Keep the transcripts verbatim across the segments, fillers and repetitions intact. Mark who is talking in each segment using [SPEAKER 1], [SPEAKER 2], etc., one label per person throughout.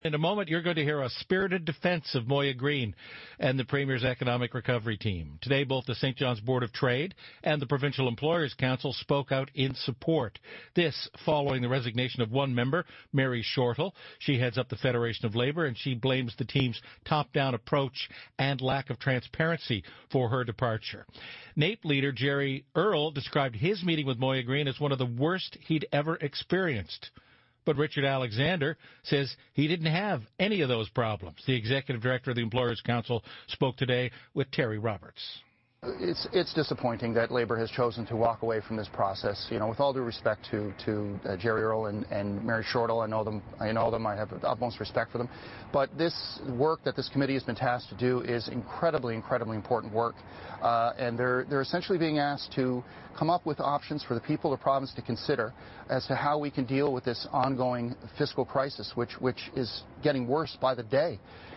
[SPEAKER 1] In a moment, you're going to hear a spirited defense of Moya Greene and the Premier's economic recovery team. Today, both the Saint John's Board of Trade and the Provincial Employers Council spoke out in support. This following the resignation of one member, Mary Shortall. She heads up the Federation of Labour, and she blames the team's top-down approach and lack of transparency for her departure. NAPE leader Jerry Earle described his meeting with Moya Greene as one of the worst he'd ever experienced. But Richard Alexander says he didn't have any of those problems. The executive director of the Employers Council spoke today with Terry Roberts.
[SPEAKER 2] It's it's disappointing that Labour has chosen to walk away from this process. You know, with all due respect to to uh, Jerry Earle and, and Mary Shortall, I know them. I know them. I have the utmost respect for them. But this work that this committee has been tasked to do is incredibly, incredibly important work, uh, and they're they're essentially being asked to come up with options for the people of the province to consider as to how we can deal with this ongoing fiscal crisis, which which is getting worse by the day.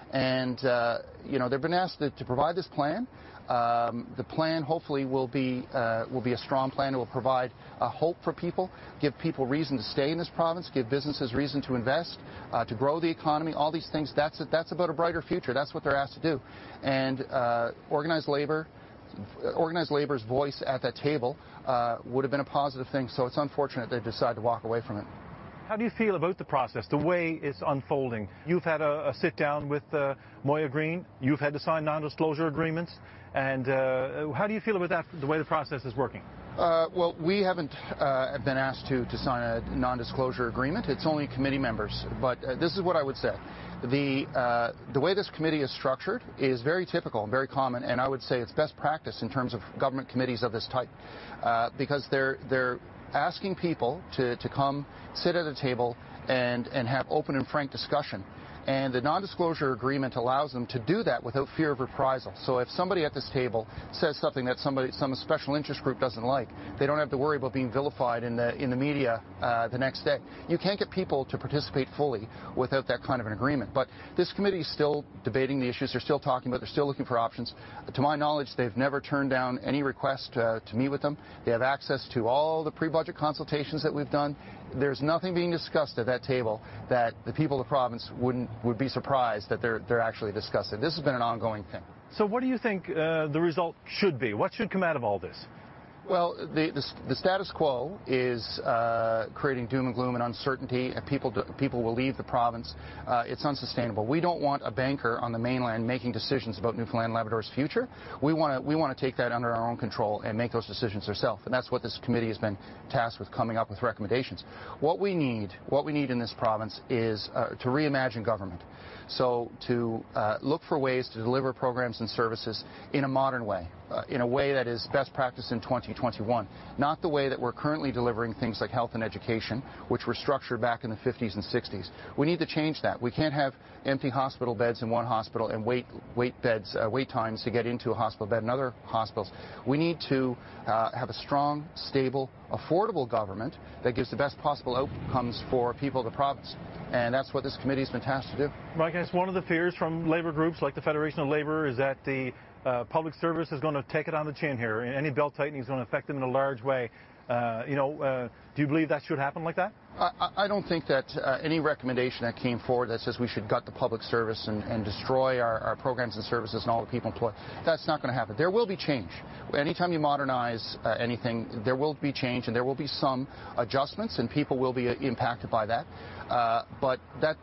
[SPEAKER 2] And uh, you know, they've been asked to, to provide this plan. Um, the plan hopefully will be uh, will be a strong plan. It will provide uh, hope for people, give people reason to stay in this province, give businesses reason to invest, uh, to grow the economy. All these things. That's a, that's about a brighter future. That's what they're asked to do. And uh, organized labor, organized labor's voice at that table uh, would have been a positive thing. So it's unfortunate they decided to walk away from it.
[SPEAKER 3] How do you feel about the process, the way it's unfolding? You've had a, a sit-down with uh, Moya Greene. You've had to sign non-disclosure agreements. And uh, how do you feel about that, the way the process is working?
[SPEAKER 2] Uh, well, we haven't uh, been asked to, to sign a non-disclosure agreement. It's only committee members. But uh, this is what I would say. The, uh, the way this committee is structured is very typical and very common, and I would say it's best practice in terms of government committees of this type, uh, because they're, they're asking people to, to come sit at a table and, and have open and frank discussion. And the non-disclosure agreement allows them to do that without fear of reprisal. So if somebody at this table says something that somebody, some special interest group doesn't like, they don't have to worry about being vilified in the in the media uh, the next day. You can't get people to participate fully without that kind of an agreement. But this committee is still debating the issues. They're still talking about. They're still looking for options. To my knowledge, they've never turned down any request uh, to meet with them. They have access to all the pre-budget consultations that we've done. There's nothing being discussed at that table that the people of the province wouldn't would be surprised that they're they're actually discussing. This has been an ongoing thing.
[SPEAKER 3] So what do you think uh, the result should be? What should come out of all this?
[SPEAKER 2] Well, the, the, the status quo is uh, creating doom and gloom and uncertainty. And people, do, people will leave the province. Uh, it's unsustainable. We don't want a banker on the mainland making decisions about Newfoundland and Labrador's future. We want to we want to take that under our own control and make those decisions ourselves. And that's what this committee has been tasked with, coming up with recommendations. What we need, what we need in this province is uh, to reimagine government. So to uh, look for ways to deliver programs and services in a modern way, uh, in a way that is best practice in twenty twenty-one, not the way that we're currently delivering things like health and education, which were structured back in the fifties and sixties. We need to change that. We can't have empty hospital beds in one hospital and wait wait beds, uh, wait times to get into a hospital bed in other hospitals. We need to uh, have a strong, stable, affordable government that gives the best possible outcomes for people of the province. And that's what this committee has been tasked to do.
[SPEAKER 3] Well, I guess one of the fears from labour groups like the Federation of Labour is that the uh, public service is going to take it on the chin here. Any belt tightening is going to affect them in a large way. Uh, you know, uh, do you believe that should happen like that?
[SPEAKER 2] I, I don't think that uh, any recommendation that came forward that says we should gut the public service and, and destroy our, our programs and services and all the people employed, that's not going to happen. There will be change. Anytime you modernize uh, anything, there will be change and there will be some adjustments and people will be uh, impacted by that. Uh, but that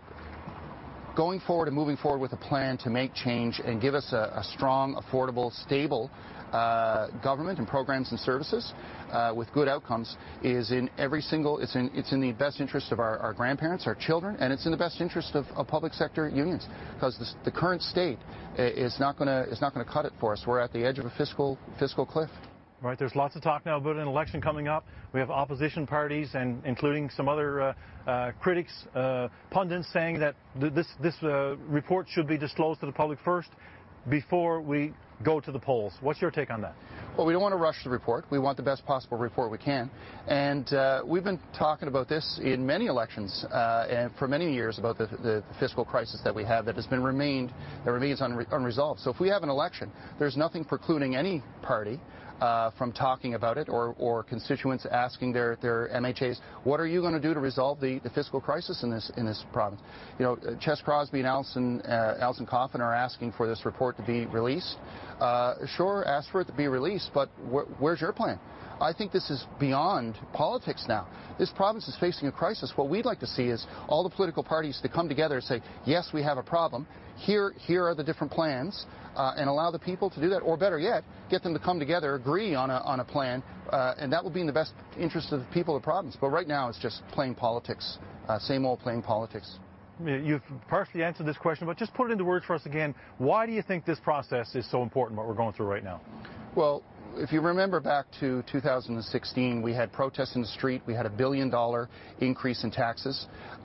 [SPEAKER 2] going forward and moving forward with a plan to make change and give us a, a strong, affordable, stable uh, government and programs and services uh, with good outcomes is in every single, it's in, it's in the best interest of our, our grandparents, our children, and it's in the best interest of, of public sector unions, because this, the current state is not going to is not going to cut it for us. We're at the edge of a fiscal fiscal cliff.
[SPEAKER 3] Right, there's lots of talk now about an election coming up. We have opposition parties, and including some other uh, uh, critics, uh, pundits, saying that th this this uh, report should be disclosed to the public first before we go to the polls. What's your take on that?
[SPEAKER 2] Well, we don't want to rush the report. We want the best possible report we can. And uh, we've been talking about this in many elections uh, and for many years about the, the fiscal crisis that we have that has been remained, that remains unre unresolved. So if we have an election, there's nothing precluding any party uh, from talking about it, or, or constituents asking their, their M H As, what are you going to do to resolve the, the fiscal crisis in this in this province? You know, Ches Crosby and Alison, uh, Alison Coffin are asking for this report to be released. Uh, sure, ask for it to be released, but wh where's your plan? I think this is beyond politics now. This province is facing a crisis. What we'd like to see is all the political parties to come together and say, yes, we have a problem. Here, here are the different plans, uh, and allow the people to do that. Or better yet, get them to come together, agree on a, on a plan, uh, and that will be in the best interest of the people of the province. But right now, it's just plain politics, uh, same old plain politics.
[SPEAKER 3] You've partially answered this question, but just put it into words for us again. Why do you think this process is so important, what we're going through right now?
[SPEAKER 2] Well, if you remember back to two thousand sixteen, we had protests in the street. We had a billion dollar increase in taxes.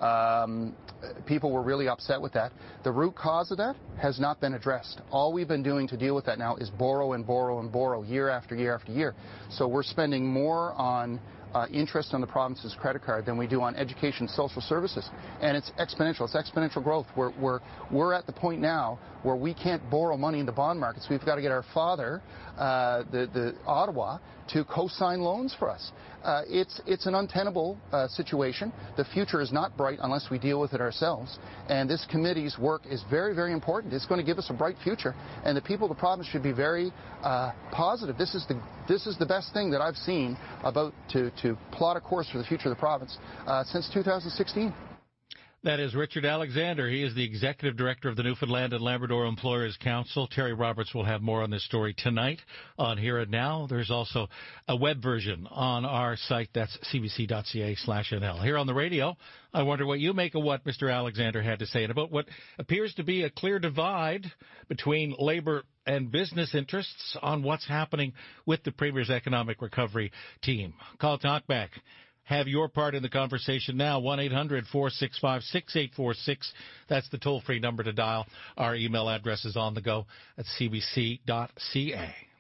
[SPEAKER 2] Um, people were really upset with that. The root cause of that has not been addressed. All we've been doing to deal with that now is borrow and borrow and borrow year after year after year. So we're spending more on Uh, interest on the province's credit card than we do on education, social services, and it's exponential. It's exponential growth. We're we're we're at the point now where we can't borrow money in the bond markets. We've got to get our father, uh, the the Ottawa, to co-sign loans for us. Uh, it's it's an untenable uh, situation. The future is not bright unless we deal with it ourselves. And this committee's work is very, very important. It's going to give us a bright future, and the people of the province should be very uh, positive. This is the this is the best thing that I've seen about to to plot a course for the future of the province uh, since two thousand sixteen.
[SPEAKER 1] That is Richard Alexander. He is the Executive Director of the Newfoundland and Labrador Employers Council. Terry Roberts will have more on this story tonight on Here and Now. There's also a web version on our site. That's cbc.ca slash NL. Here on the radio, I wonder what you make of what Mister Alexander had to say and about what appears to be a clear divide between Labour and business interests on what's happening with the Premier's Economic Recovery Team. Call Talkback. Have your part in the conversation now, one eight hundred four six five six eight four six. That's the toll-free number to dial. Our email address is on the go at c b c dot c a.